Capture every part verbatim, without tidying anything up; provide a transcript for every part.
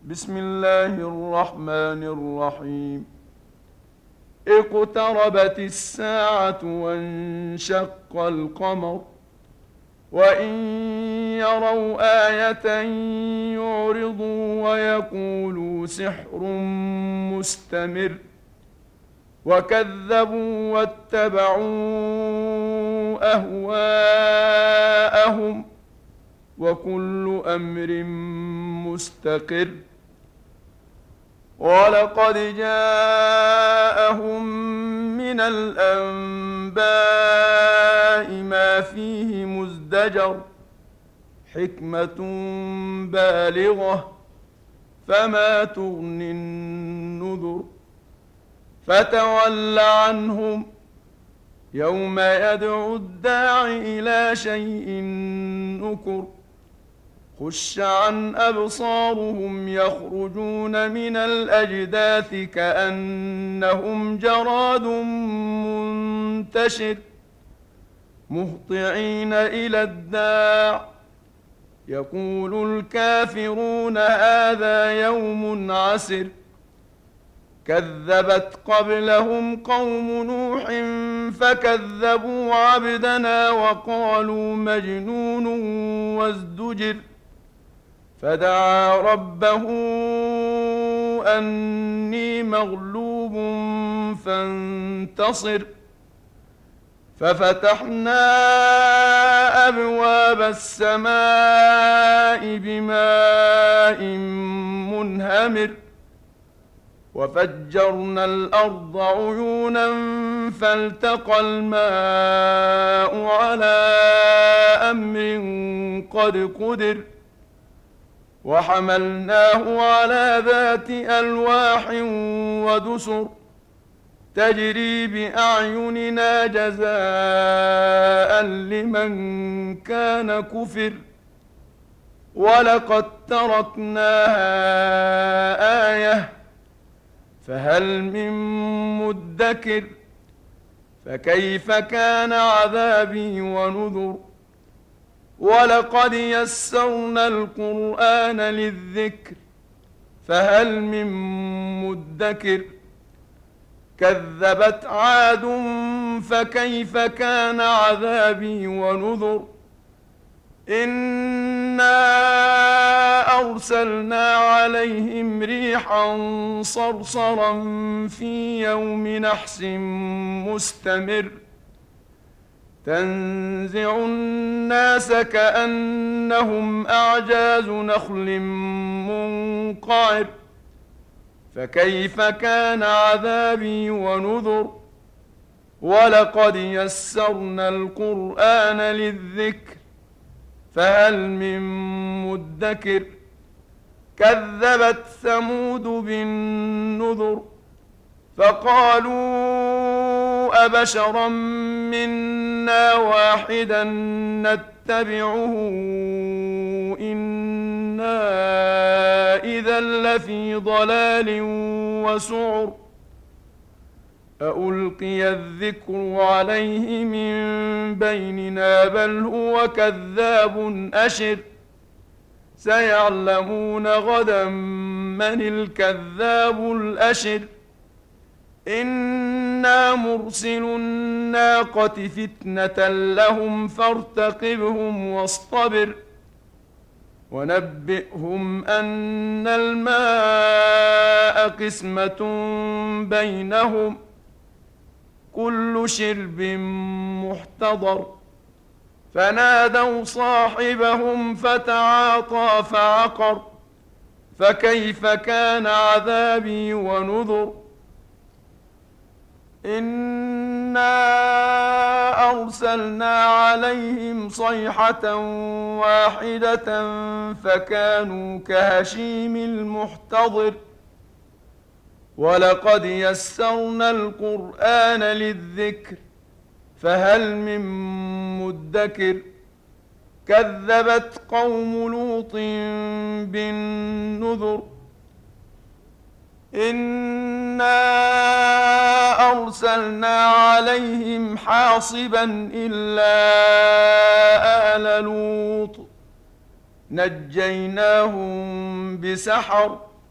بسم الله الرحمن الرحيم. اقتربت الساعة وانشق القمر وإن يروا آية يعرضوا ويقولوا سحر مستمر وكذبوا واتبعوا أهواءهم وكل أمر مستقر. ولقد جاءهم من الأنباء ما فيه مزدجر حكمة بالغة فما تغني النذر. فتول عنهم يوم يدعو الداع إلى شيء نكر خش عن أبصارهم يخرجون من الأجداث كأنهم جراد منتشر مهطعين إلى الداع يقول الكافرون هذا يوم عسر. كذبت قبلهم قوم نوح فكذبوا عبدنا وقالوا مجنون وازدجر. فدعا ربه أني مغلوب فانتصر. ففتحنا أبواب السماء بماء منهمر وفجرنا الأرض عيونا فالتقى الماء على أمر قد قدر وحملناه على ذات ألواح ودسر تجري بأعيننا جزاء لمن كان كفر. ولقد تركناها آية فهل من مدكر. فكيف كان عذابي ونذر. ولقد يسرنا القرآن للذكر فهل من مدكر. كذبت عاد فكيف كان عذابي ونذر. إنا أرسلنا عليهم ريحا صرصرا في يوم نحس مستمر تنزع الناس كأنهم أعجاز نخل منقعر. فكيف كان عذابي ونذر. ولقد يسرنا القرآن للذكر فهل من مدكر. كذبت ثمود بالنذر فقالوا أبشرا منا واحدا نتبعه إنا إذا لفي ضلال وسعر. أألقي الذكر عليه من بيننا بل هو كذاب أشر. سيعلمون غدا من الكذاب الأشر. إنا مرسل الناقة فتنة لهم فارتقبهم واصطبر. ونبئهم أن الماء قسمة بينهم كل شرب محتضر. فنادوا صاحبهم فتعاطى فعقر. فكيف كان عذابي ونذر. إنا أرسلنا عليهم صيحة واحدة فكانوا كهشيم المحتضر. ولقد يسرنا القرآن للذكر فهل من مدكر. كذبت قوم لوط بالنذر. إنا أرسلنا عليهم حاصبا إلا آل لوط نجيناهم بسحر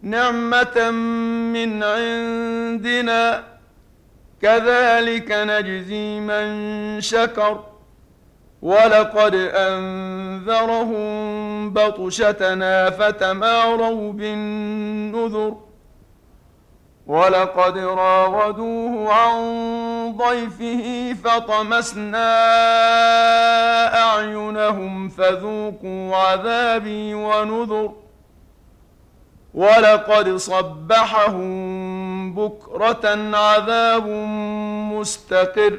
نعمة من عندنا كذلك نجزي من شكر ولقد أنذرهم بطشتنا فتماروا بالنذر ولقد راودوه عن ضيفه فطمسنا أعينهم فذوقوا عذابي ونذر ولقد صبحهم بكرة عذاب مستقر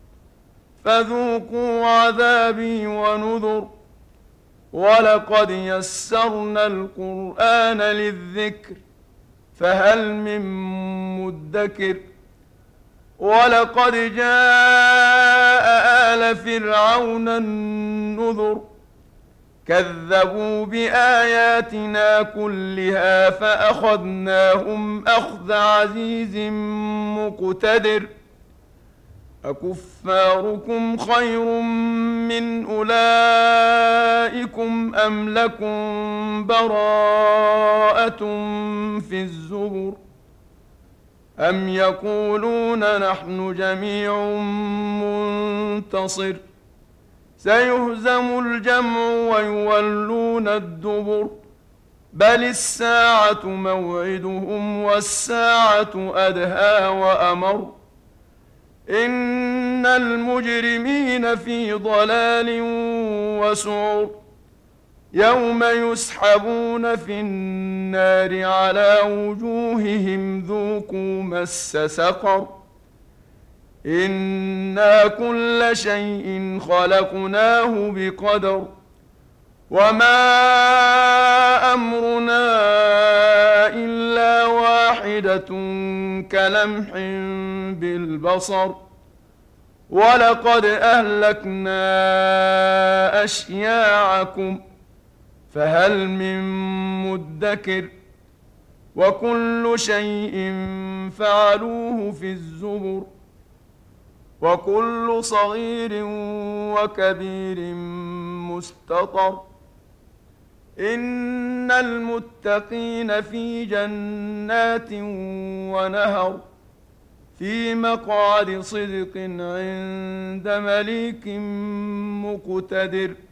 فذوقوا عذابي ونذر ولقد يسرنا القرآن للذكر فهل من مدكر ولقد جاء آل فرعون النذر كذبوا بآياتنا كلها فأخذناهم أخذ عزيز مقتدر أكفاركم خير من أولئكم أم لكم براءة في الزبر أم يقولون نحن جميع منتصر سيهزم الجمع ويولون الدبر بل الساعة موعدهم والساعة أدهى وأمر إن المجرمين في ضلال وسعر يوم يسحبون في النار على وجوههم ذوقوا مس سقر إنا كل شيء خلقناه بقدر وما أمرنا إلا واحدة كلمح بالبصر ولقد أهلكنا أشياعكم فهل من مدكر وكل شيء فعلوه في الزبر وكل صغير وكبير مستطر إن المتقين في جنات ونهر في مقعد صدق عند مليك مقتدر